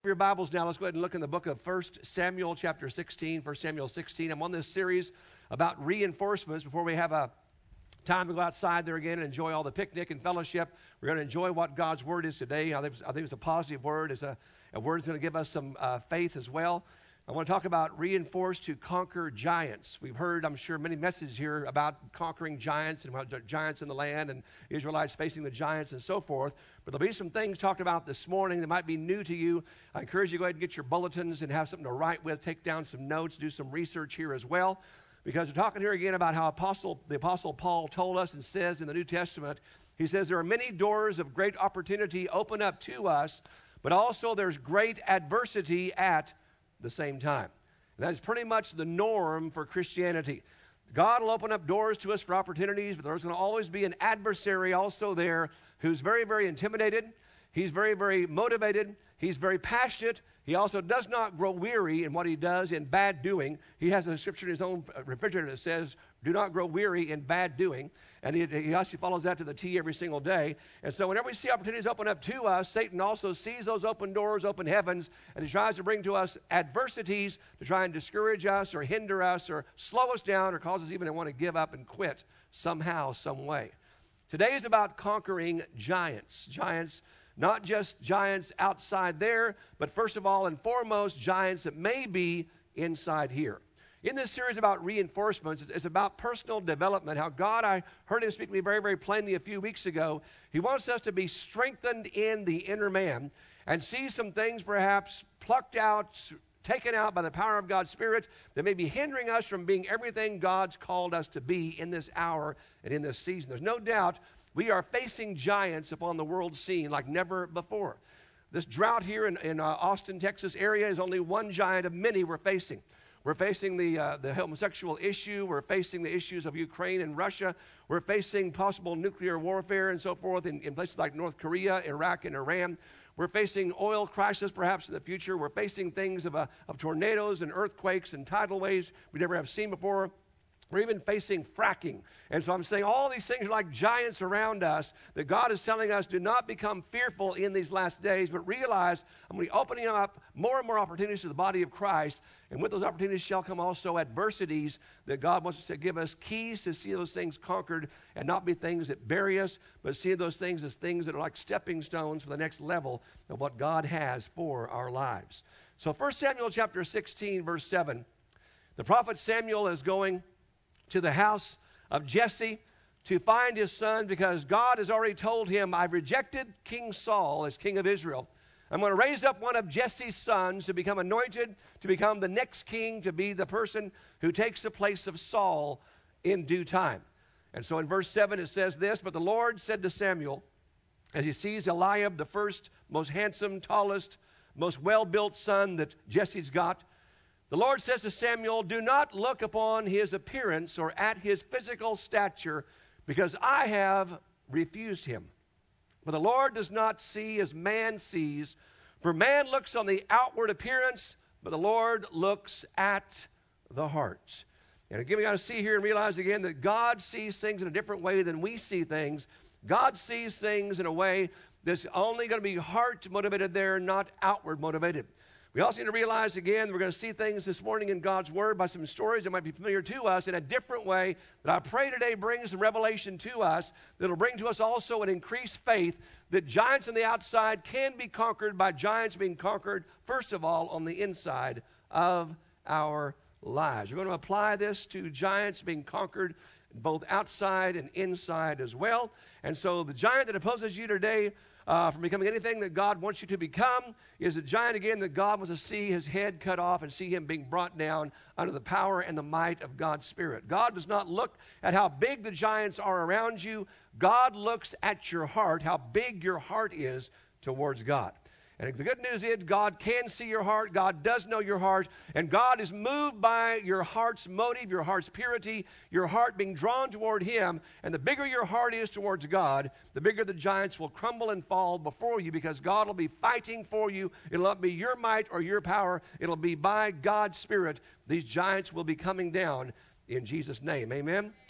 your Bibles now. Let's go ahead and look in the book of 1 Samuel chapter 16, 1 Samuel 16. I'm on this series about reinforcements before we have a time to go outside there again and enjoy all the picnic and fellowship. We're going to enjoy what God's Word is today. I think it's a positive word. It's a word that's going to give us some faith as well. I want to talk about reinforced to conquer giants. We've heard, I'm sure, many messages here about conquering giants and about giants in the land and Israelites facing the giants and so forth. But there'll be some things talked about this morning that might be new to you. I encourage you to go ahead and get your bulletins and have something to write with, take down some notes, do some research here as well. Because we're talking here again about how the Apostle Paul told us and says in the New Testament, he says there are many doors of great opportunity open up to us, but also there's great adversity at the same time. And that is pretty much the norm for Christianity. God will open up doors to us for opportunities, but there's going to always be an adversary also there who's very, very intimidated. He's very, very motivated. He's very passionate. He also does not grow weary in what he does in bad doing. He has a scripture in his own refrigerator that says, do not grow weary in bad doing. And he actually follows that to the T every single day. And so whenever we see opportunities open up to us, Satan also sees those open doors, open heavens, and he tries to bring to us adversities to try and discourage us or hinder us or slow us down or cause us even to want to give up and quit somehow, some way. Today is about conquering giants. Giants, not just giants outside there, but first of all and foremost, giants that may be inside here. In this series about reinforcements, it's about personal development, how God, I heard him speak to me very, very plainly a few weeks ago. He wants us to be strengthened in the inner man and see some things perhaps plucked out, taken out by the power of God's Spirit that may be hindering us from being everything God's called us to be in this hour and in this season. There's no doubt we are facing giants upon the world scene like never before. This drought here in Austin, Texas area is only one giant of many we're facing. We're facing the homosexual issue. We're facing the issues of Ukraine and Russia. We're facing possible nuclear warfare and so forth in places like North Korea, Iraq, and Iran. We're facing oil crisis perhaps in the future. We're facing things of tornadoes and earthquakes and tidal waves we never have seen before. We're even facing fracking. And so I'm saying all these things are like giants around us that God is telling us do not become fearful in these last days, but realize I'm going to be opening up more and more opportunities to the body of Christ. And with those opportunities shall come also adversities that God wants us to give us keys to see those things conquered and not be things that bury us, but see those things as things that are like stepping stones for the next level of what God has for our lives. So 1 Samuel chapter 16, verse 7, the prophet Samuel is going to the house of Jesse to find his son because God has already told him, I've rejected King Saul as king of Israel. I'm going to raise up one of Jesse's sons to become anointed, to become the next king, to be the person who takes the place of Saul in due time. And so in verse 7 it says this, but the Lord said to Samuel, as he sees Eliab, the first, most handsome, tallest, most well-built son that Jesse's got, the Lord says to Samuel, do not look upon his appearance or at his physical stature, because I have refused him. For the Lord does not see as man sees, for man looks on the outward appearance, but the Lord looks at the heart. And again, we got to see here and realize again that God sees things in a different way than we see things. God sees things in a way that's only going to be heart motivated there, not outward motivated. We also need to realize, again, we're going to see things this morning in God's Word by some stories that might be familiar to us in a different way that I pray today brings some revelation to us that will bring to us also an increased faith that giants on the outside can be conquered by giants being conquered, first of all, on the inside of our lives. We're going to apply this to giants being conquered both outside and inside as well. And so the giant that opposes you today from becoming anything that God wants you to become is a giant, again, that God wants to see his head cut off and see him being brought down under the power and the might of God's Spirit. God does not look at how big the giants are around you. God looks at your heart, how big your heart is towards God. And the good news is God can see your heart. God does know your heart. And God is moved by your heart's motive, your heart's purity, your heart being drawn toward him. And the bigger your heart is towards God, the bigger the giants will crumble and fall before you, because God will be fighting for you. It'll not be your might or your power. It'll be by God's Spirit. These giants will be coming down in Jesus' name. Amen.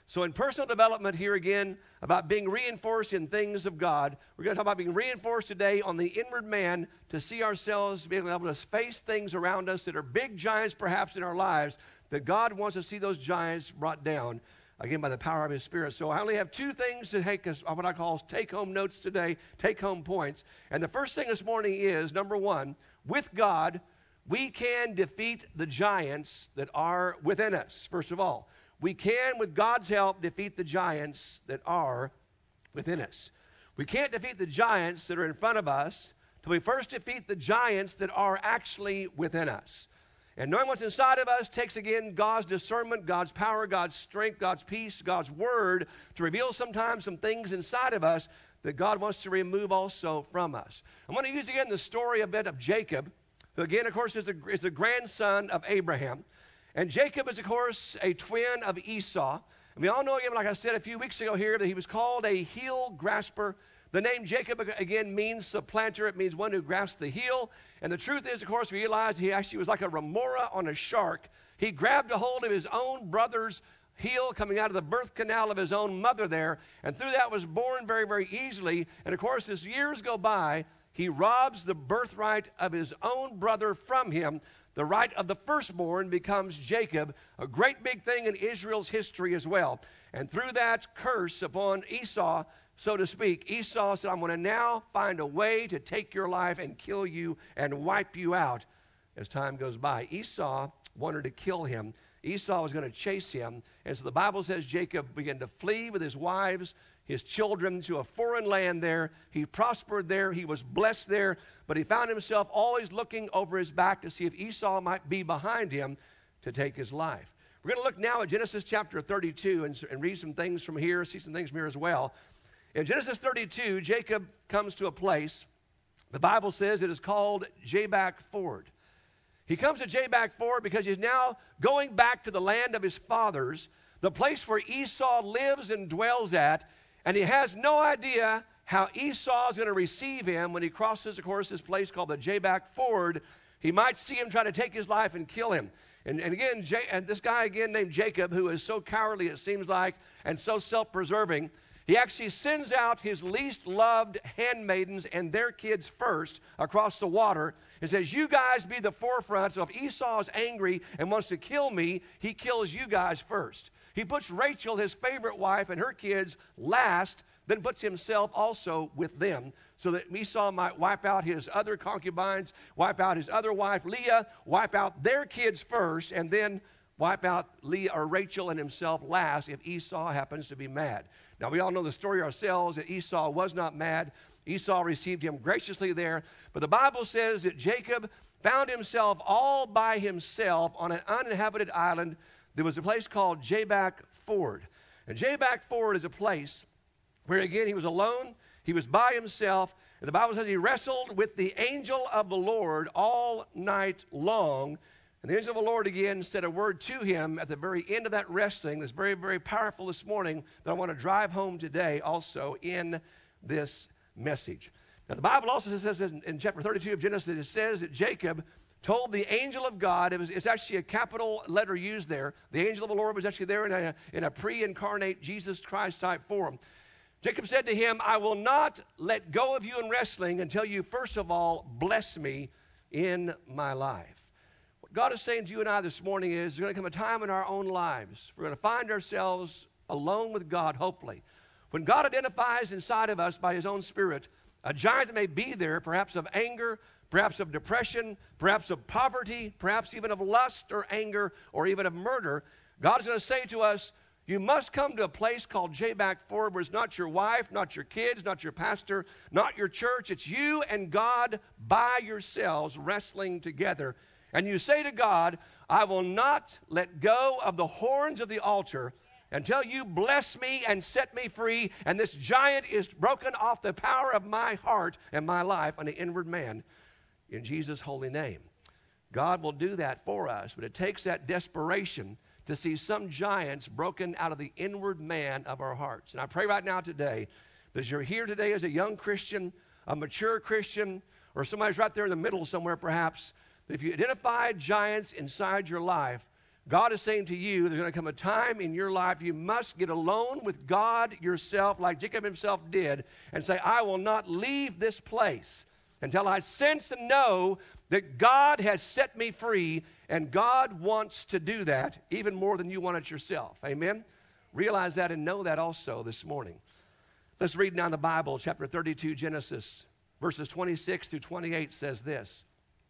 So in personal development here again, about being reinforced in things of God, we're going to talk about being reinforced today on the inward man to see ourselves being able to face things around us that are big giants perhaps in our lives, that God wants to see those giants brought down, again, by the power of His Spirit. So I only have two things to take us, what I call take-home notes today, take-home points. And the first thing this morning is, number one, with God, we can defeat the giants that are within us, first of all. We can, with God's help, defeat the giants that are within us. We can't defeat the giants that are in front of us till we first defeat the giants that are actually within us. And knowing what's inside of us takes, again, God's discernment, God's power, God's strength, God's peace, God's word to reveal sometimes some things inside of us that God wants to remove also from us. I'm going to use again the story a bit of Jacob, who again, of course, is a grandson of Abraham. And Jacob is, of course, a twin of Esau. And we all know, again, like I said a few weeks ago here, that he was called a heel grasper. The name Jacob, again, means supplanter. It means one who grasps the heel. And the truth is, of course, we realize he actually was like a remora on a shark. He grabbed a hold of his own brother's heel coming out of the birth canal of his own mother there. And through that was born very, very easily. And, of course, as years go by, he robs the birthright of his own brother from him. The right of the firstborn becomes Jacob, a great big thing in Israel's history as well. And through that curse upon Esau, so to speak, Esau said, I'm going to now find a way to take your life and kill you and wipe you out as time goes by. Esau wanted to kill him. Esau was going to chase him. And so the Bible says Jacob began to flee with his wives, his children, to a foreign land there. He prospered there. He was blessed there. But he found himself always looking over his back to see if Esau might be behind him to take his life. We're going to look now at Genesis chapter 32 and read some things from here, see some things from here as well. In Genesis 32, Jacob comes to a place, the Bible says it is called Jabbok Ford. He comes to Jabbok Ford because he's now going back to the land of his fathers, the place where Esau lives and dwells at, and he has no idea how Esau is going to receive him when he crosses, of course, this place called the Jabbok Ford. He might see him try to take his life and kill him. And again, this guy again named Jacob, who is so cowardly, it seems like, and so self-preserving, he actually sends out his least loved handmaidens and their kids first across the water and says, you guys be the forefront. So if Esau is angry and wants to kill me, he kills you guys first. He puts Rachel, his favorite wife, and her kids last, then puts himself also with them so that Esau might wipe out his other concubines, wipe out his other wife, Leah, wipe out their kids first, and then wipe out Leah or Rachel and himself last if Esau happens to be mad. Now, we all know the story ourselves that Esau was not mad. Esau received him graciously there. But the Bible says that Jacob found himself all by himself on an uninhabited island. There was a place called Jabbok Ford. And Jabbok Ford is a place where, again, he was alone. He was by himself. And the Bible says he wrestled with the angel of the Lord all night long. And the angel of the Lord again said a word to him at the very end of that wrestling that's very, very powerful this morning that I want to drive home today also in this message. Now, the Bible also says in chapter 32 of Genesis, it says that Jacob told the angel of God, it's actually a capital letter used there. The angel of the Lord was actually there in a pre-incarnate Jesus Christ type form. Jacob said to him, I will not let go of you in wrestling until you first of all bless me in my life. God is saying to you and I this morning is there's going to come a time in our own lives we're going to find ourselves alone with God, hopefully. When God identifies inside of us by His own Spirit a giant that may be there, perhaps of anger, perhaps of depression, perhaps of poverty, perhaps even of lust or anger or even of murder, God is going to say to us, you must come to a place called Jabbok Ford where it's not your wife, not your kids, not your pastor, not your church. It's you and God by yourselves wrestling together. And you say to God, I will not let go of the horns of the altar until you bless me and set me free, and this giant is broken off the power of my heart and my life on the inward man in Jesus' holy name. God will do that for us, but it takes that desperation to see some giants broken out of the inward man of our hearts. And I pray right now today that as you're here today as a young Christian, a mature Christian, or somebody's right there in the middle somewhere perhaps, if you identify giants inside your life, God is saying to you, there's going to come a time in your life you must get alone with God yourself, like Jacob himself did, and say, I will not leave this place until I sense and know that God has set me free, and God wants to do that even more than you want it yourself. Amen? Realize that and know that also this morning. Let's read now the Bible, chapter 32, Genesis, verses 26 through 28 says this.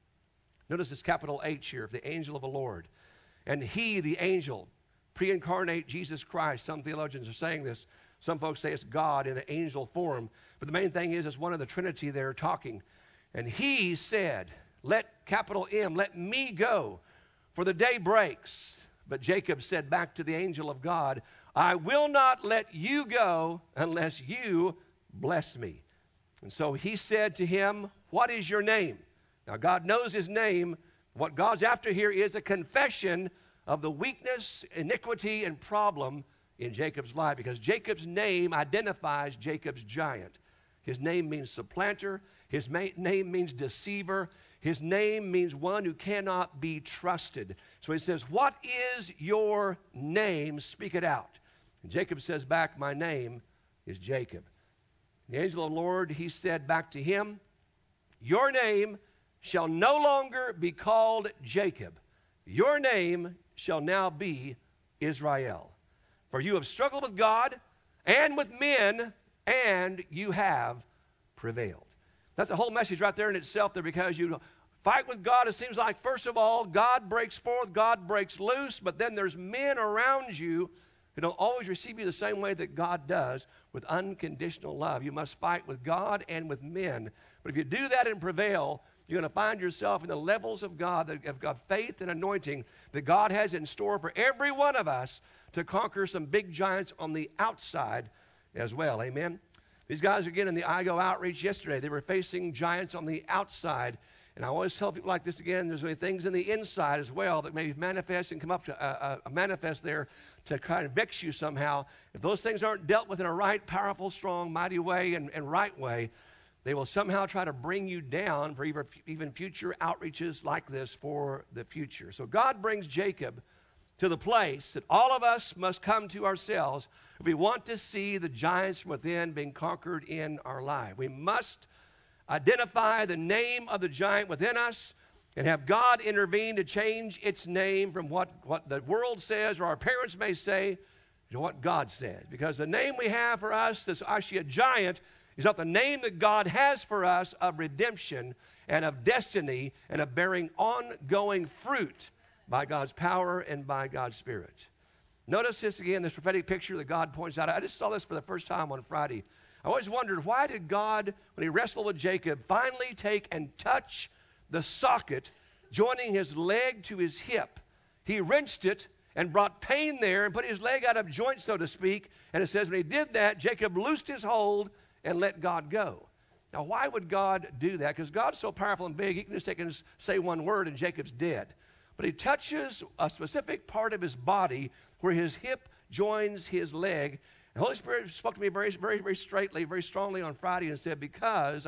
Notice this capital H here, the angel of the Lord. And he, the angel, pre-incarnate Jesus Christ. Some theologians are saying this. Some folks say it's God in an angel form. But the main thing is it's one of the Trinity there talking. And he said, capital M, let me go, for the day breaks. But Jacob said back to the angel of God, I will not let you go unless you bless me. And so he said to him, what is your name? Now God knows his name. What God's after here is a confession of the weakness, iniquity, and problem in Jacob's life, because Jacob's name identifies Jacob's giant. His name means supplanter. His name means deceiver. His name means one who cannot be trusted. So he says, what is your name? Speak it out. And Jacob says back, my name is Jacob. The angel of the Lord, he said back to him, your name shall no longer be called Jacob. Your name shall now be Israel. For you have struggled with God and with men, and you have prevailed. That's a whole message right there in itself there, because you fight with God. It seems like, first of all, God breaks forth, God breaks loose, but then there's men around you who don't always receive you the same way that God does, with unconditional love. You must fight with God and with men. But if you do that and prevail, you're going to find yourself in the levels of God, that have got faith and anointing that God has in store for every one of us to conquer some big giants on the outside as well. Amen? These guys, again, in the IGO outreach yesterday, they were facing giants on the outside. And I always tell people like this again, there's many things in the inside as well that may manifest and come up to manifest there to kind of vex you somehow. If those things aren't dealt with in a right, powerful, strong, mighty way and right way, they will somehow try to bring you down for even future outreaches like this for the future. So God brings Jacob to the place that all of us must come to ourselves if we want to see the giants from within being conquered in our life. We must identify the name of the giant within us and have God intervene to change its name from what the world says or our parents may say to what God says. Because the name we have for us that's actually a giant is not the name that God has for us of redemption and of destiny and of bearing ongoing fruit by God's power and by God's Spirit. Notice this again, this prophetic picture that God points out. I just saw this for the first time on Friday. I always wondered, why did God, when he wrestled with Jacob, finally take and touch the socket joining his leg to his hip? He wrenched it and brought pain there and put his leg out of joint, so to speak. And it says when he did that, Jacob loosed his hold and let God go. Now, why would God do that? Because God's so powerful and big, he can just take and say one word and Jacob's dead. But he touches a specific part of his body where his hip joins his leg. The Holy Spirit spoke to me very, very, very straightly, very strongly on Friday and said, because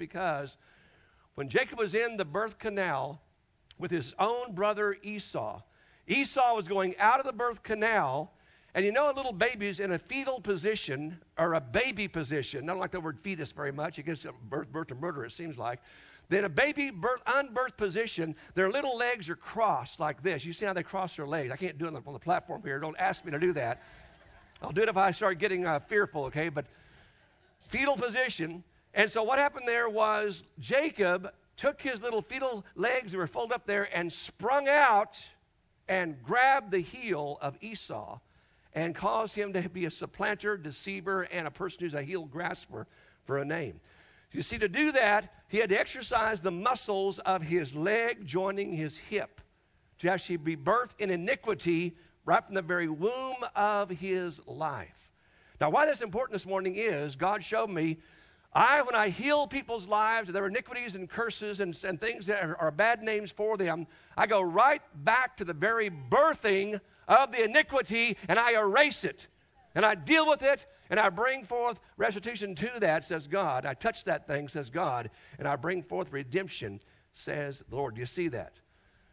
when Jacob was in the birth canal with his own brother Esau was going out of the birth canal. And you know, a little baby's in a fetal position, or a baby position. I don't like the word fetus very much. It gives birth to murder, it seems like. Then a baby unbirthed position, their little legs are crossed like this. You see how they cross their legs. I can't do it on the platform here. Don't ask me to do that. I'll do it if I start getting fearful, okay? But fetal position. And so what happened there was Jacob took his little fetal legs that were folded up there and sprung out and grabbed the heel of Esau and caused him to be a supplanter, deceiver, and a person who's a heel grasper for a name. You see, to do that, he had to exercise the muscles of his leg joining his hip to actually be birthed in iniquity right from the very womb of his life. Now, why that's important this morning is God showed me, when I heal people's lives, their iniquities and curses and things that are bad names for them, I go right back to the very birthing of the iniquity, and I erase it. And I deal with it, and I bring forth restitution to that, says God. I touch that thing, says God, and I bring forth redemption, says the Lord. Do you see that?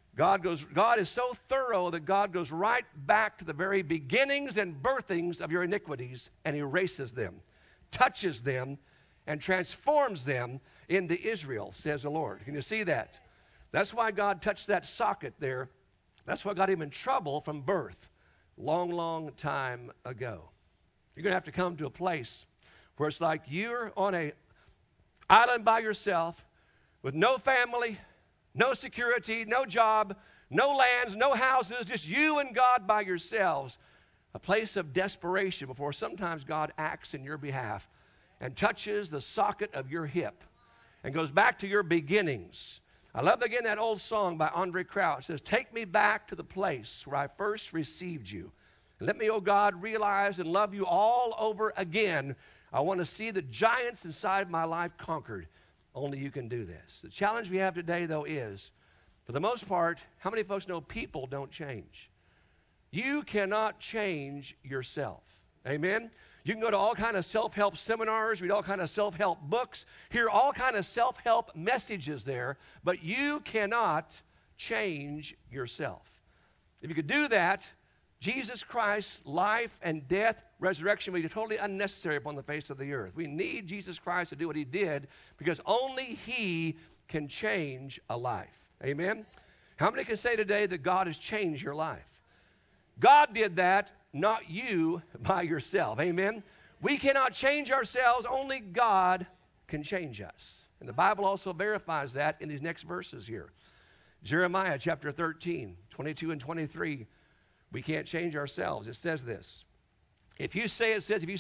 God is so thorough that God goes right back to the very beginnings and birthings of your iniquities and erases them, touches them, and transforms them into Israel, says the Lord. Can you see that? That's why God touched that socket there. That's what got him in trouble from birth long, long time ago. You're going to have to come to a place where it's like you're on an island by yourself with no family, no security, no job, no lands, no houses, just you and God by yourselves. A place of desperation before sometimes God acts in your behalf and touches the socket of your hip and goes back to your beginnings. I love again that old song by Andre Crouch. It says, take me back to the place where I first received you. And let me, oh God, realize and love you all over again. I want to see the giants inside my life conquered. Only you can do this. The challenge we have today, though, is, for the most part, how many folks know people don't change? You cannot change yourself. Amen? You can go to all kind of self-help seminars, read all kind of self-help books, hear all kind of self-help messages there, but you cannot change yourself. If you could do that, Jesus Christ's life and death, resurrection would be totally unnecessary upon the face of the earth. We need Jesus Christ to do what he did because only he can change a life. Amen? How many can say today that God has changed your life? God did that, not you by yourself. Amen? We cannot change ourselves. Only God can change us. And the Bible also verifies that in these next verses here. Jeremiah chapter 13, 22 and 23. We can't change ourselves. It says this. If you say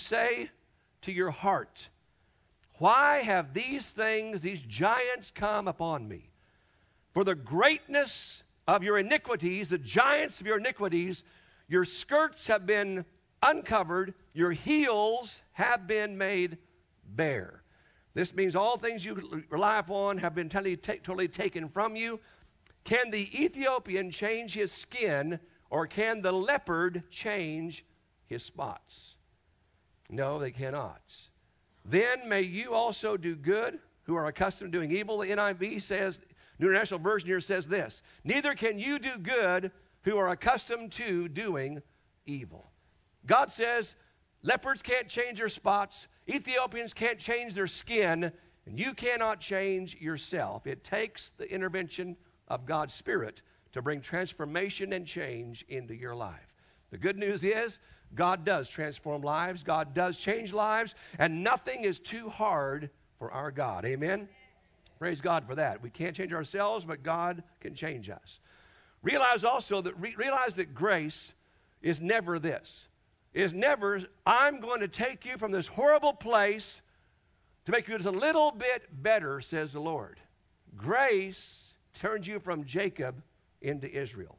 to your heart, why have these things, these giants come upon me? For the greatness of your iniquities, the giants of your iniquities, your skirts have been uncovered, your heels have been made bare. This means all things you rely upon have been totally taken from you. Can the Ethiopian change his skin, or can the leopard change his spots? No, they cannot. Then may you also do good, who are accustomed to doing evil. The NIV says, New International Version here says this, neither can you do good, who are accustomed to doing evil. God says, leopards can't change their spots, Ethiopians can't change their skin, and you cannot change yourself. It takes the intervention of God's Spirit to bring transformation and change into your life. The good news is God does transform lives. God does change lives. And nothing is too hard for our God. Amen? Praise God for that. We can't change ourselves, but God can change us. Realize also that grace is never this. It is never, I'm going to take you from this horrible place to make you just a little bit better, says the Lord. Grace turns you from Jacob into Israel.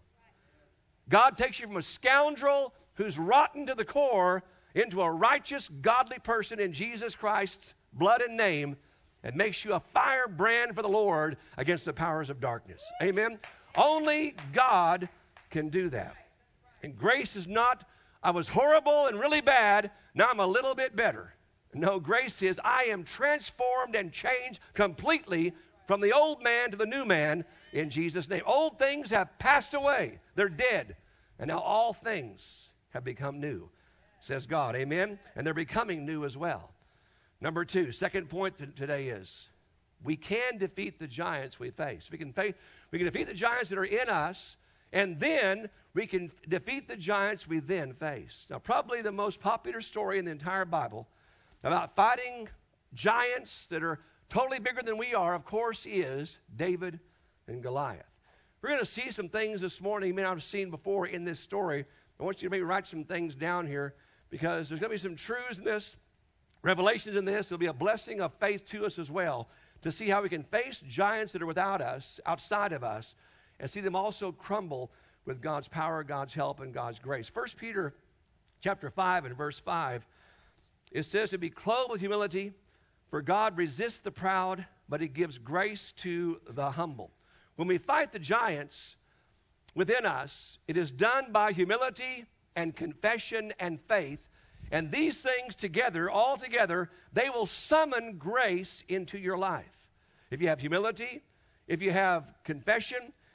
God takes you from a scoundrel who's rotten to the core into a righteous, godly person in Jesus Christ's blood and name and makes you a firebrand for the Lord against the powers of darkness. Amen? Only God can do that. And grace is not, I was horrible and really bad, now I'm a little bit better. No, grace is, I am transformed and changed completely from the old man to the new man in Jesus' name. Old things have passed away. They're dead. And now all things have become new, says God. Amen? And they're becoming new as well. Number two, second point today is we can defeat the giants we face. We can defeat the giants that are in us, and then we can defeat the giants we then face. Now, probably the most popular story in the entire Bible about fighting giants that are totally bigger than we are, of course, is David and Goliath. We're going to see some things this morning you may not have seen before in this story. I want you to maybe write some things down here because there's going to be some truths in this, revelations in this. There'll be a blessing of faith to us as well to see how we can face giants that are without us, outside of us, and see them also crumble with God's power, God's help, and God's grace. 1 Peter chapter 5 and verse 5, it says to be clothed with humility, for God resists the proud, but he gives grace to the humble. When we fight the giants within us, it is done by humility and confession and faith. And these things together, all together, they will summon grace into your life. If you have humility, if you have confession,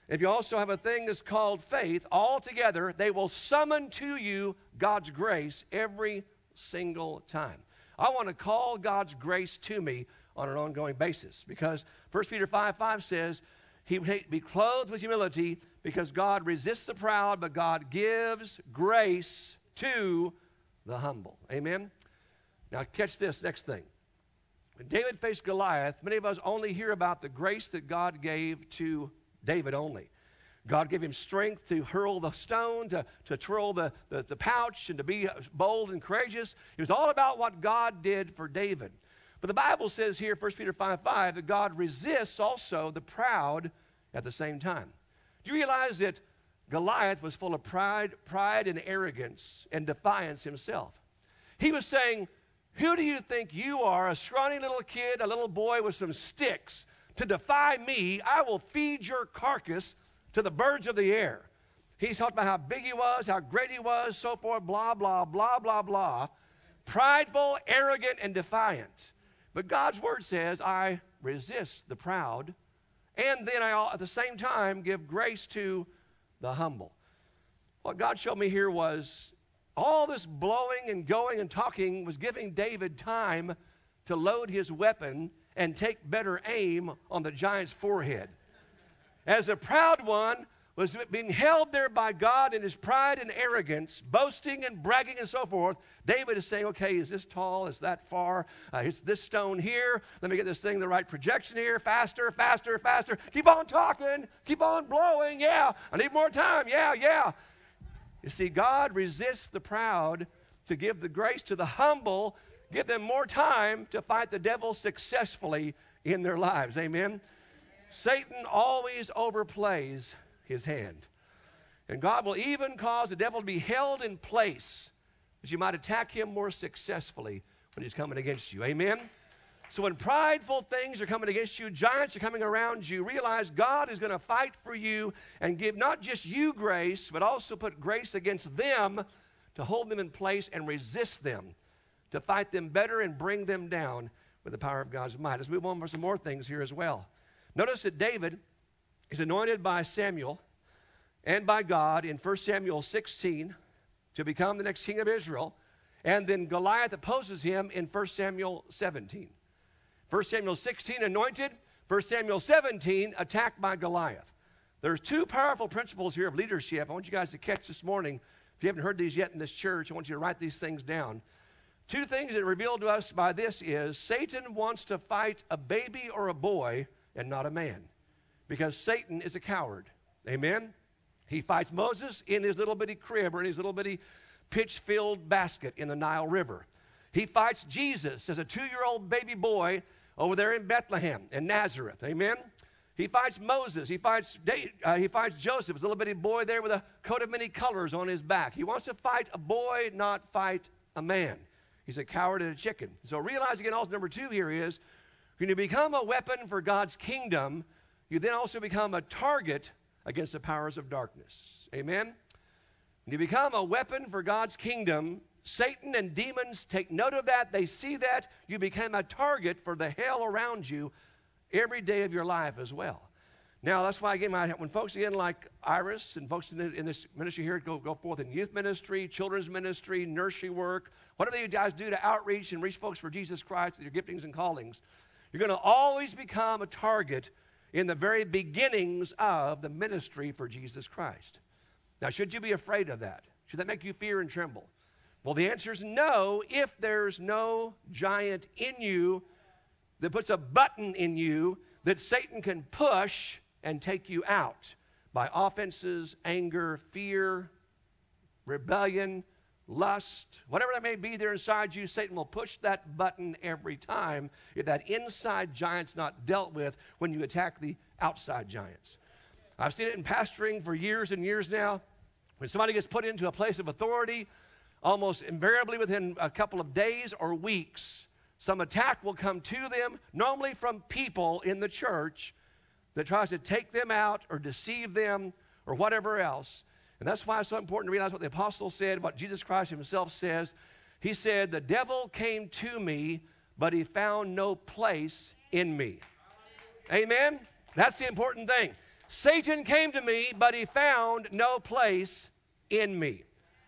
if you also have a thing that's called faith, all together, they will summon to you God's grace every single time. I want to call God's grace to me on an ongoing basis, because 1 Peter 5:5 says, he will be clothed with humility, because God resists the proud, but God gives grace to the humble. Amen? Now catch this next thing. When David faced Goliath, many of us only hear about the grace that God gave to David only. God gave him strength to hurl the stone, to twirl the pouch, and to be bold and courageous. It was all about what God did for David. But the Bible says here, 1 Peter 5:5, that God resists also the proud at the same time. Do you realize that Goliath was full of pride and arrogance and defiance himself? He was saying, who do you think you are, a scrawny little kid, a little boy with some sticks, to defy me? I will feed your carcass to the birds of the air. He's talking about how big he was, how great he was, so forth, blah, blah, blah, blah, blah. Prideful, arrogant, and defiant. But God's word says, I resist the proud, and then I, at the same time, give grace to the humble. What God showed me here was all this blowing and going and talking was giving David time to load his weapon and take better aim on the giant's forehead. As a proud one was being held there by God in his pride and arrogance, boasting and bragging and so forth, David is saying, okay, is this tall? Is that far? It's this stone here. Let me get this thing the right projection here. Faster, faster, faster. Keep on talking. Keep on blowing. Yeah, I need more time. Yeah. You see, God resists the proud to give the grace to the humble, give them more time to fight the devil successfully in their lives. Amen? Satan always overplays his hand. And God will even cause the devil to be held in place that you might attack him more successfully when he's coming against you. Amen? So when prideful things are coming against you, giants are coming around you, realize God is going to fight for you and give not just you grace, but also put grace against them to hold them in place and resist them, to fight them better and bring them down with the power of God's might. Let's move on for some more things here as well. Notice that David is anointed by Samuel and by God in 1 Samuel 16 to become the next king of Israel. And then Goliath opposes him in 1 Samuel 17. 1 Samuel 16, anointed. 1 Samuel 17, attacked by Goliath. There's two powerful principles here of leadership I want you guys to catch this morning. If you haven't heard these yet in this church, I want you to write these things down. Two things that are revealed to us by this is Satan wants to fight a baby or a boy and not a man, because Satan is a coward. Amen? He fights Moses in his little bitty crib or in his little bitty pitch-filled basket in the Nile River. He fights Jesus as a 2-year-old baby boy over there in Bethlehem and Nazareth. Amen? He fights Moses. He fights Joseph, as a little bitty boy there with a coat of many colors on his back. He wants to fight a boy, not fight a man. He's a coward and a chicken. So realize again, also number 2 here is, when you become a weapon for God's kingdom, you then also become a target against the powers of darkness. Amen? When you become a weapon for God's kingdom, Satan and demons take note of that. They see that. You become a target for the hell around you every day of your life as well. Now, that's why, again, when folks, again, like Iris and folks in this ministry here go forth in youth ministry, children's ministry, nursery work, whatever you guys do to outreach and reach folks for Jesus Christ with your giftings and callings, you're going to always become a target in the very beginnings of the ministry for Jesus Christ. Now, should you be afraid of that? Should that make you fear and tremble? Well, the answer is no, if there's no giant in you that puts a button in you that Satan can push and take you out by offenses, anger, fear, rebellion, lust, whatever that may be there inside you. Satan will push that button every time if that inside giant's not dealt with when you attack the outside giants. I've seen it in pastoring for years and years now. When somebody gets put into a place of authority, almost invariably within a couple of days or weeks, some attack will come to them, normally from people in the church that tries to take them out or deceive them or whatever else. And that's why it's so important to realize what the apostle said, what Jesus Christ himself says. He said, the devil came to me, but he found no place in me. Amen? That's the important thing. Satan came to me, but he found no place in me.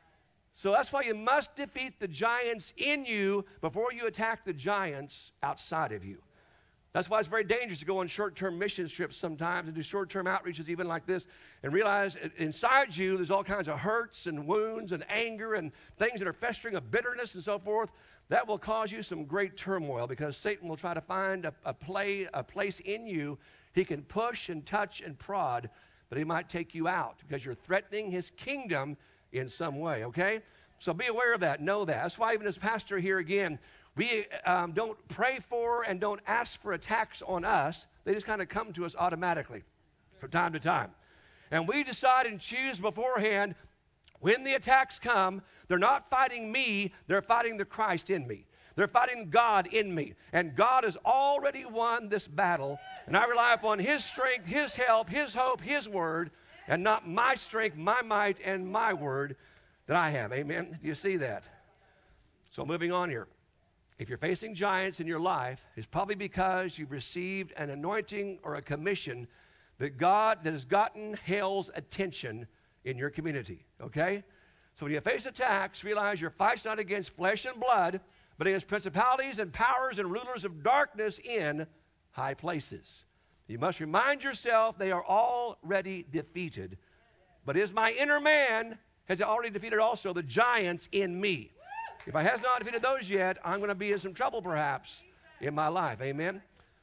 So that's why you must defeat the giants in you before you attack the giants outside of you. That's why it's very dangerous to go on short-term mission trips sometimes and do short-term outreaches even like this and realize inside you there's all kinds of hurts and wounds and anger and things that are festering of bitterness and so forth. That will cause you some great turmoil because Satan will try to find a place in you he can push and touch and prod, but he might take you out because you're threatening his kingdom in some way, okay? So be aware of that. Know that. That's why even as pastor here again, we don't pray for and don't ask for attacks on us. They just kind of come to us automatically from time to time. And we decide and choose beforehand when the attacks come, they're not fighting me, they're fighting the Christ in me. They're fighting God in me. And God has already won this battle. And I rely upon his strength, his help, his hope, his word, and not my strength, my might, and my word that I have. Amen? Do you see that? So moving on here. If you're facing giants in your life, it's probably because you've received an anointing or a commission that has gotten hell's attention in your community. Okay? So when you face attacks, realize your fight's not against flesh and blood, but against principalities and powers and rulers of darkness in high places. You must remind yourself they are already defeated. But is my inner man has already defeated also the giants in me? If I has not defeated those yet, I'm going to be in some trouble perhaps in my life. Amen?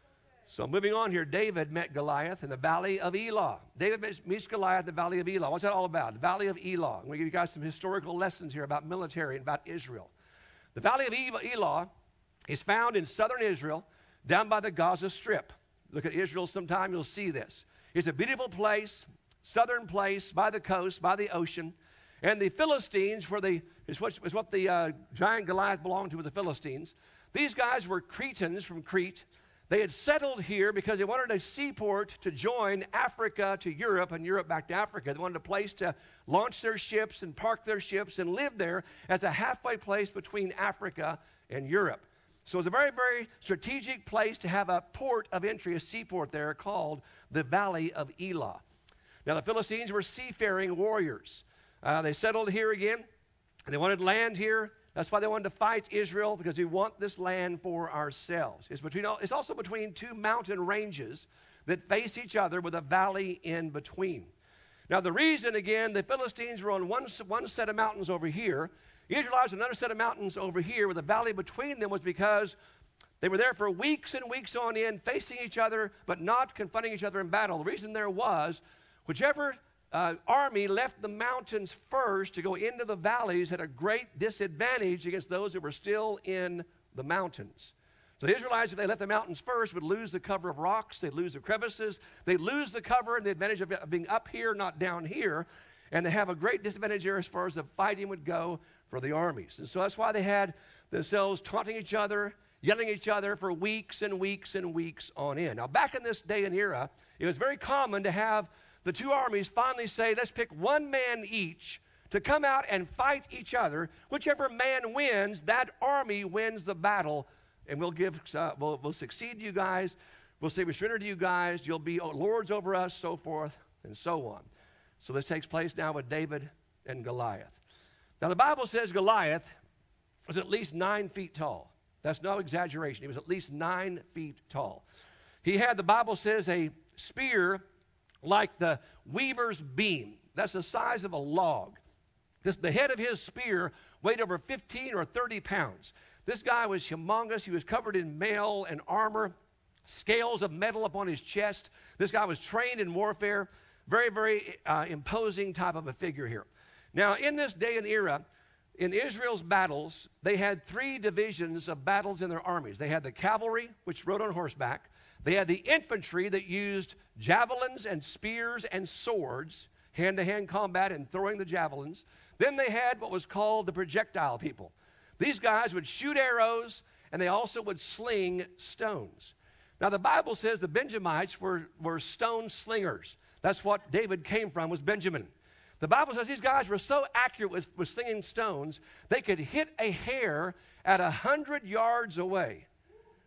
So moving on here, David met Goliath in the valley of Elah. David meets Goliath in the valley of Elah. What's that all about? The valley of Elah. I'm going to give you guys some historical lessons here about military and about Israel. The valley of Elah is found in southern Israel down by the Gaza Strip. Look at Israel sometime, you'll see this. It's a beautiful place, southern place, by the coast, by the ocean. And the Philistines is what the giant Goliath belonged to, was the Philistines. These guys were Cretans from Crete. They had settled here because they wanted a seaport to join Africa to Europe and Europe back to Africa. They wanted a place to launch their ships and park their ships and live there as a halfway place between Africa and Europe. So it's a very, very strategic place to have a port of entry, a seaport there called the Valley of Elah. Now the Philistines were seafaring warriors. They settled here again, and they wanted land here. That's why they wanted to fight Israel, because we want this land for ourselves. It's also between two mountain ranges that face each other with a valley in between. Now the reason, again, the Philistines were on one set of mountains over here, the Israelites on another set of mountains over here with a valley between them, was because they were there for weeks and weeks on end, facing each other, but not confronting each other in battle. The reason there was, whichever army left the mountains first to go into the valleys had a great disadvantage against those that were still in the mountains. So the Israelites, if they left the mountains first, would lose the cover of rocks, they'd lose the crevices, they'd lose the cover and the advantage of being up here, not down here, and they have a great disadvantage here as far as the fighting would go for the armies. And so that's why they had themselves taunting each other, yelling at each other for weeks and weeks and weeks on end. Now back in this day and era, it was very common to have the two armies finally say, let's pick one man each to come out and fight each other. Whichever man wins, that army wins the battle, and we'll succeed you guys. We'll say we surrender to you guys. You'll be lords over us, so forth and so on. So this takes place now with David and Goliath. Now the Bible says Goliath was at least 9 feet tall. That's no exaggeration. He was at least 9 feet tall. He had, the Bible says, a spear like the weaver's beam. That's the size of a log. The head of his spear weighed over 15 or 30 pounds. This guy was humongous. He was covered in mail and armor, scales of metal upon his chest. This guy was trained in warfare. Very, very imposing type of a figure here. Now, in this day and era, in Israel's battles, they had 3 divisions of battles in their armies. They had the cavalry, which rode on horseback. They had the infantry that used javelins and spears and swords, hand-to-hand combat and throwing the javelins. Then they had what was called the projectile people. These guys would shoot arrows, and they also would sling stones. Now, the Bible says the Benjamites were stone slingers. That's what David came from, was Benjamin. The Bible says these guys were so accurate with slinging stones, they could hit a hare at 100 yards away.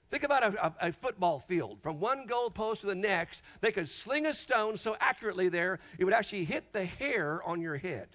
Think about a football field. From one goalpost to the next, they could sling a stone so accurately there, it would actually hit the hair on your head.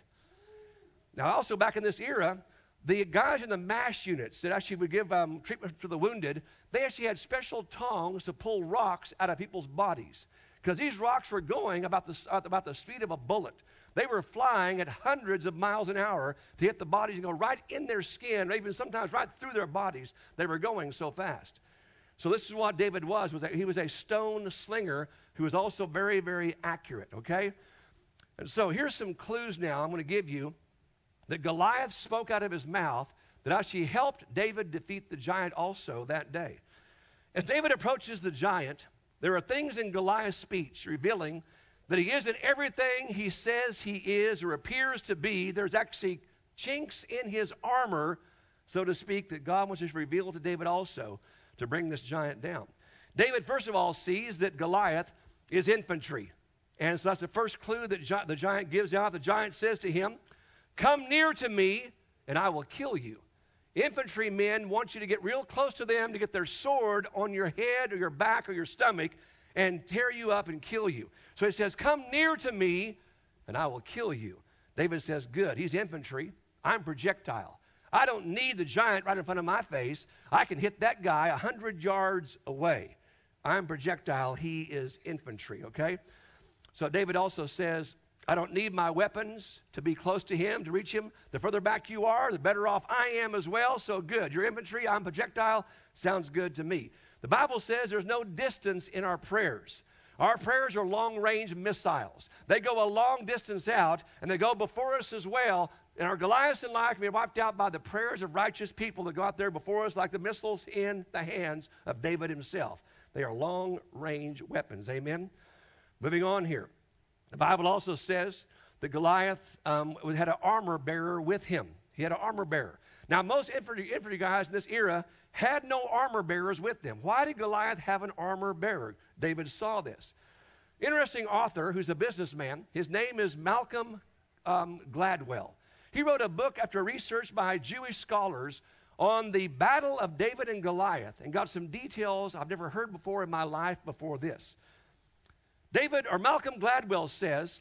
Now, also back in this era, the guys in the MASH units that actually would give treatment to the wounded, they actually had special tongs to pull rocks out of people's bodies, because these rocks were going about the speed of a bullet. They were flying at hundreds of miles an hour to hit the bodies and go right in their skin, or even sometimes right through their bodies. They were going so fast. So this is what David was that he was a stone slinger who was also very, very accurate, okay? And so here's some clues now I'm going to give you that Goliath spoke out of his mouth that actually helped David defeat the giant also that day. As David approaches the giant, there are things in Goliath's speech revealing that he isn't everything he says he is or appears to be. There's actually chinks in his armor, so to speak, that God wants to reveal to David also to bring this giant down. David, first of all, sees that Goliath is infantry. And so that's the first clue that the giant gives out. The giant says to him, "Come near to me, and I will kill you." Infantry men want you to get real close to them to get their sword on your head or your back or your stomach and tear you up and kill you. So he says, "Come near to me, and I will kill you." David says, good. He's infantry. I'm projectile. I don't need the giant right in front of my face. I can hit that guy 100 yards away. I'm projectile. He is infantry, okay? So David also says, I don't need my weapons to be close to him, to reach him. The further back you are, the better off I am as well. So good. You're infantry. I'm projectile. Sounds good to me. The Bible says there's no distance in our prayers. Our prayers are long-range missiles. They go a long distance out, and they go before us as well. And our Goliaths in life can be wiped out by the prayers of righteous people that go out there before us like the missiles in the hands of David himself. They are long-range weapons. Amen? Moving on here. The Bible also says that Goliath had an armor bearer with him. He had an armor bearer. Now, most infantry guys in this era had no armor bearers with them. Why did Goliath have an armor bearer? David saw this. Interesting author who's a businessman. His name is Malcolm Gladwell. He wrote a book after research by Jewish scholars on the battle of David and Goliath and got some details I've never heard before in my life before this. Malcolm Gladwell says,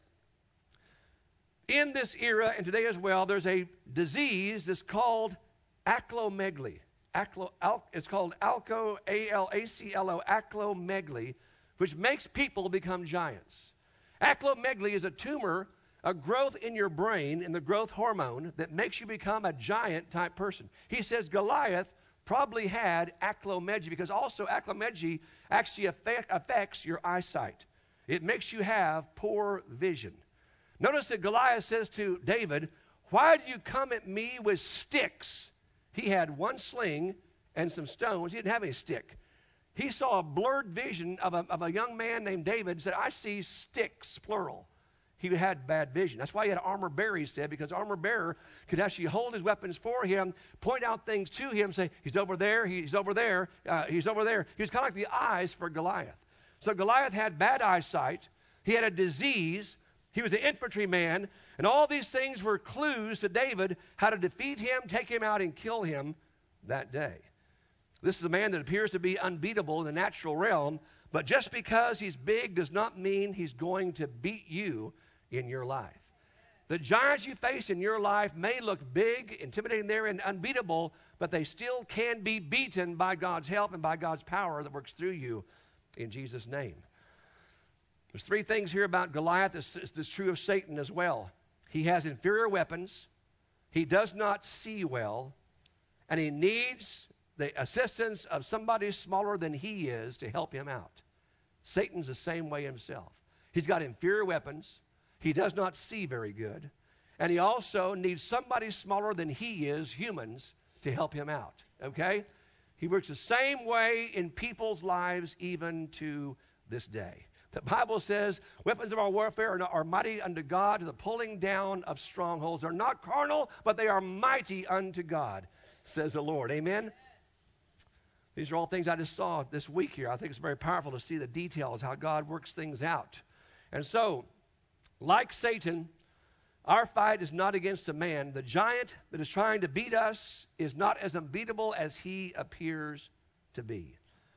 in this era and today as well, there's a disease that's called acromegaly. It's called aclo, acromegaly, which makes people become giants. Acromegaly is a tumor, a growth in your brain, in the growth hormone, that makes you become a giant-type person. He says Goliath probably had acromegaly because also acromegaly actually affects your eyesight. It makes you have poor vision. Notice that Goliath says to David, "Why do you come at me with sticks?" He had one sling and some stones. He didn't have any stick. He saw a blurred vision of a young man named David and said, "I see sticks," plural. He had bad vision. That's why he had an armor bearer, he said, because armor bearer could actually hold his weapons for him, point out things to him, say, he's over there, he's over there, he's over there. He was kind of like the eyes for Goliath. So Goliath had bad eyesight. He had a disease. He was an infantryman. And all these things were clues to David how to defeat him, take him out, and kill him that day. This is a man that appears to be unbeatable in the natural realm, but just because he's big does not mean he's going to beat you in your life. The giants you face in your life may look big, intimidating there, and unbeatable, but they still can be beaten by God's help and by God's power that works through you in Jesus' name. There's three things here about Goliath that's true of Satan as well. He has inferior weapons, he does not see well, and he needs the assistance of somebody smaller than he is to help him out. Satan's the same way himself. He's got inferior weapons, he does not see very good, and he also needs somebody smaller than he is, humans, to help him out. Okay? He works the same way in people's lives even to this day. The Bible says, weapons of our warfare are mighty unto God, to the pulling down of strongholds. They're not carnal, but they are mighty unto God, says the Lord. Amen? These are all things I just saw this week here. I think it's very powerful to see the details, how God works things out. And so, like Satan, our fight is not against a man. The giant that is trying to beat us is not as unbeatable as he appears to be.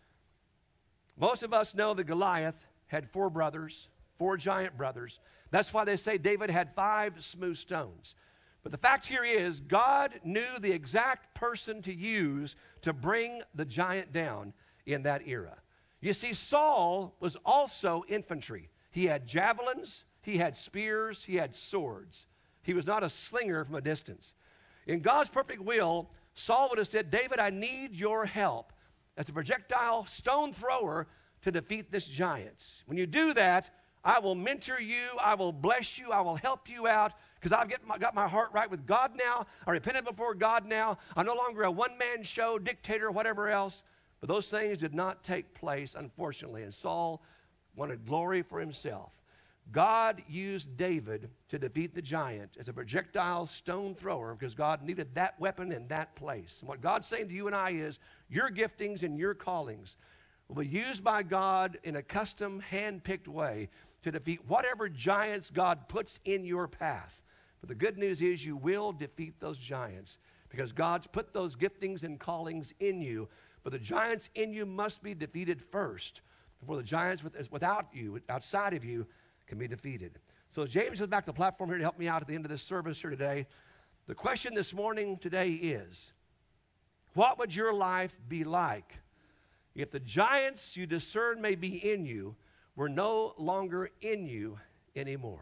Most of us know that Goliath had 4 brothers, 4 giant brothers. That's why they say David had 5 smooth stones. But the fact here is God knew the exact person to use to bring the giant down in that era. You see, Saul was also infantry. He had javelins, he had spears, he had swords. He was not a slinger from a distance. In God's perfect will, Saul would have said, David, I need your help as a projectile stone thrower to defeat this giant. When you do that, I will mentor you, I will bless you, I will help you out, because I've got my heart right with God now. I repented before God now. I'm no longer a one-man show, dictator, whatever else. But those things did not take place, unfortunately, and Saul wanted glory for himself. God used David to defeat the giant as a projectile stone thrower because God needed that weapon in that place. And what God's saying to you and I is, your giftings and your callings will be used by God in a custom, hand-picked way to defeat whatever giants God puts in your path. But the good news is you will defeat those giants because God's put those giftings and callings in you. But the giants in you must be defeated first before the giants without you, outside of you, can be defeated. So James is back to the platform here to help me out at the end of this service here today. The question this morning today is, what would your life be like if the giants you discern may be in you were no longer in you anymore?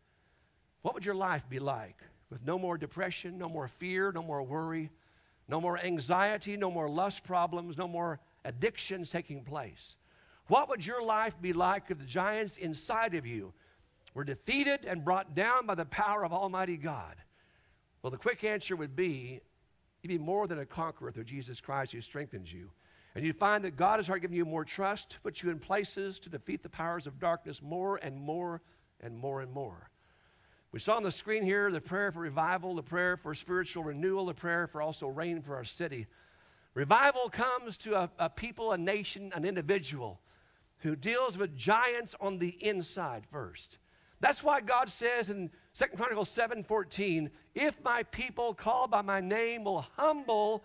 What would your life be like with no more depression, no more fear, no more worry, no more anxiety, no more lust problems, no more addictions taking place? What would your life be like if the giants inside of you were defeated and brought down by the power of Almighty God? Well, the quick answer would be, you'd be more than a conqueror through Jesus Christ who strengthens you. And you'd find that God has already given you more trust, put you in places to defeat the powers of darkness more and more and more and more. We saw on the screen here the prayer for revival, the prayer for spiritual renewal, the prayer for also rain for our city. Revival comes to a people, a nation, an individual who deals with giants on the inside first. That's why God says in 2 Chronicles 7:14, if my people called by my name will humble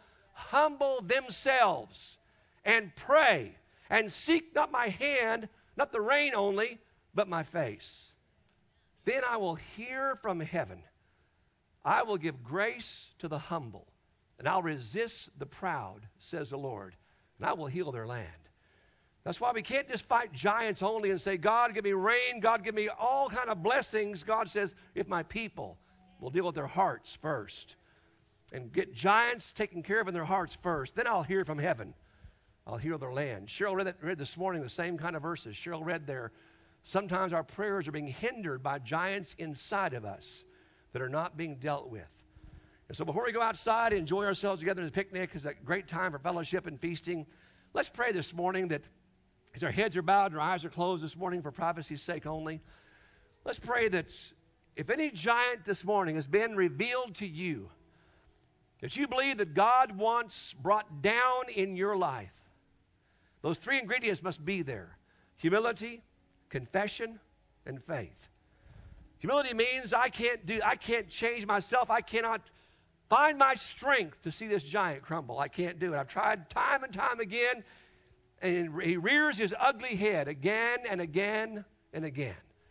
themselves and pray and seek not my hand, not the rain only, but my face, then I will hear from heaven. I will give grace to the humble, and I'll resist the proud, says the Lord, and I will heal their land. That's why we can't just fight giants only and say, God, give me rain, God, give me all kind of blessings. God says, if my people will deal with their hearts first and get giants taken care of in their hearts first, then I'll hear from heaven. I'll heal their land. Cheryl read this morning the same kind of verses. Cheryl read there, sometimes our prayers are being hindered by giants inside of us that are not being dealt with. And so before we go outside and enjoy ourselves together as a picnic, it's a great time for fellowship and feasting. Let's pray this morning that as our heads are bowed and our eyes are closed this morning for privacy's sake only, let's pray that if any giant this morning has been revealed to you, that you believe that God wants brought down in your life, those 3 ingredients must be there: humility, confession, and faith. Humility means I can't change myself. I cannot find my strength to see this giant crumble. I can't do it. I've tried time and time again, and he rears his ugly head again and again and again.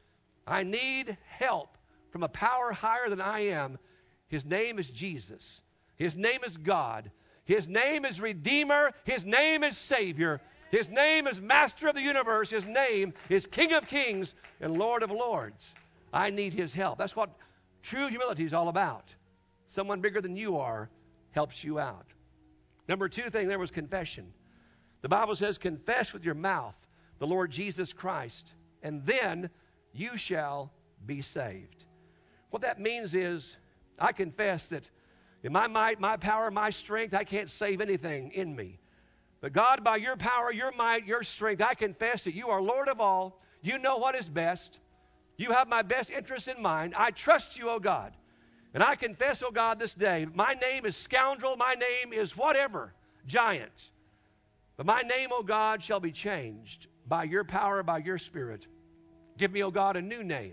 I need help from a power higher than I am. His name is Jesus. His name is God. His name is Redeemer. His name is Savior. His name is Master of the universe. His name is King of kings and Lord of lords. I need his help. That's what true humility is all about. Someone bigger than you are helps you out. Number 2 thing there was confession. The Bible says, confess with your mouth the Lord Jesus Christ, and then you shall be saved. What that means is, I confess that in my might, my power, my strength, I can't save anything in me. But God, by your power, your might, your strength, I confess that you are Lord of all. You know what is best. You have my best interests in mind. I trust you, O God. And I confess, O God, this day, my name is scoundrel, my name is whatever, giant. But my name, O God, shall be changed by your power, by your Spirit. Give me, O God, a new name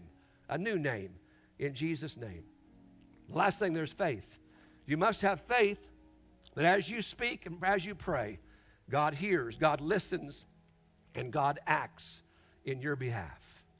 in Jesus' name. The last thing, there's faith. You must have faith that as you speak and as you pray, God hears, God listens, and God acts in your behalf.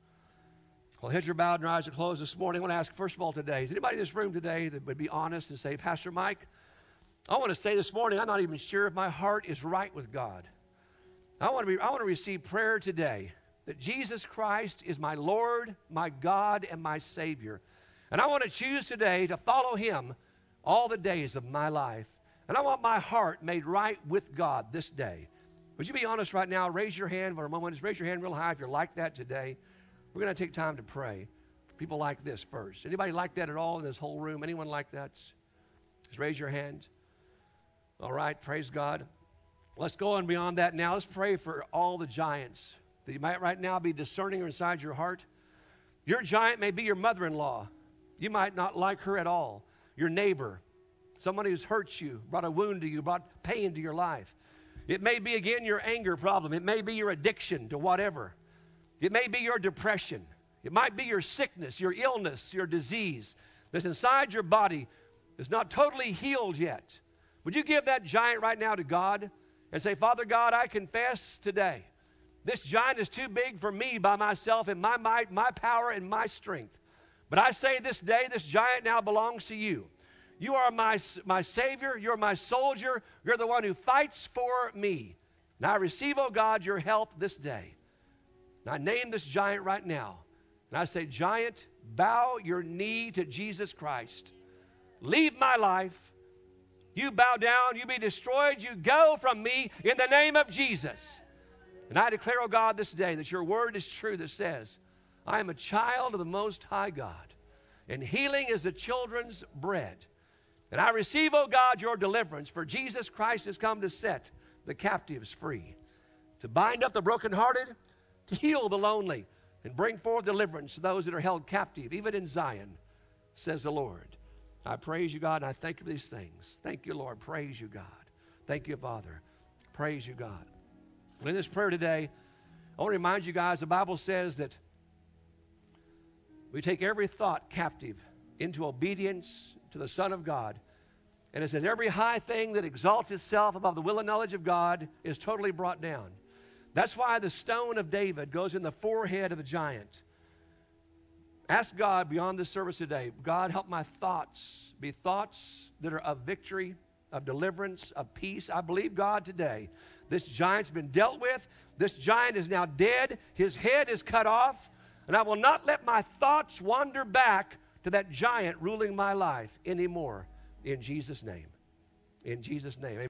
Well, heads are bowed and your eyes are closed this morning. I want to ask, first of all, today, is anybody in this room today that would be honest and say, Pastor Mike, I want to say this morning, I'm not even sure if my heart is right with God. I want to receive prayer today that Jesus Christ is my Lord, my God, and my Savior. And I want to choose today to follow Him all the days of my life. And I want my heart made right with God this day. Would you be honest right now? Raise your hand for a moment. Just raise your hand real high if you're like that today. We're going to take time to pray for people like this first. Anybody like that at all in this whole room? Anyone like that? Just raise your hand. All right, praise God. Let's go on beyond that now. Let's pray for all the giants that you might right now be discerning inside your heart. Your giant may be your mother-in-law. You might not like her at all. Your neighbor, someone who's hurt you, brought a wound to you, brought pain to your life. It may be, again, your anger problem. It may be your addiction to whatever. It may be your depression. It might be your sickness, your illness, your disease that's inside your body that's not totally healed yet. Would you give that giant right now to God and say, Father God, I confess today, this giant is too big for me by myself and my might, my power, and my strength. But I say this day, this giant now belongs to you. You are my Savior. You're my soldier. You're the one who fights for me. And I receive, oh God, your help this day. And I name this giant right now. And I say, giant, bow your knee to Jesus Christ. Leave my life. You bow down. You be destroyed. You go from me in the name of Jesus. And I declare, oh God, this day that your word is true that says, I am a child of the Most High God, and healing is the children's bread. And I receive, oh God, your deliverance, for Jesus Christ has come to set the captives free, to bind up the brokenhearted, to heal the lonely, and bring forth deliverance to those that are held captive, even in Zion, says the Lord. I praise you, God, and I thank you for these things. Thank you, Lord. Praise you, God. Thank you, Father. Praise you, God. And in this prayer today, I want to remind you guys, the Bible says that we take every thought captive into obedience to the Son of God. And it says every high thing that exalts itself above the will and knowledge of God is totally brought down. That's why the stone of David goes in the forehead of the giant. Ask God beyond this service today, God, help my thoughts be thoughts that are of victory, of deliverance, of peace. I believe, God, today, this giant's been dealt with. This giant is now dead. His head is cut off. And I will not let my thoughts wander back to that giant ruling my life anymore. In Jesus' name. In Jesus' name.